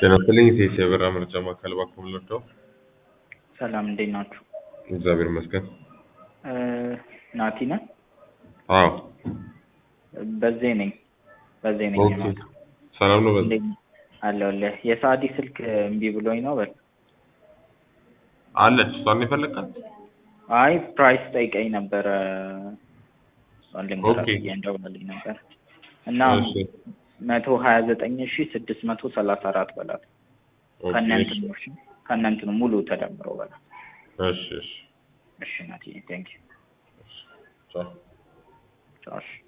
ጤናስጥልኝ ኢቴስ የበራ ምርጫ ማዕከል ባኩም ልርዳው? ሰላም እንዴት ናችሁ? እግዚአብሔር ይመስገን። ናቲ ነህ? አዎ። በዜ ነኝ ኦኬ። ሰላም ነው በል። እንዴት አለሁልህ። የሳዲ ስልክ እምቢ ብሎኝ ነው በል። አለች እሷን ነው የፈለካት? አይ ፕራይስ ጠይቀኝ ነበረ። እሷን ልንገራት ኦኬ። ብዬ እንደውልልኝ ነበር እና እሺ 129,634 በላት። ኦኬ። ከእነንትኑ ሙሉ ተደምሮ በላት። እሺ እሺ እሺ ናቲ ቴንክ ዩ ቻው። ቻው።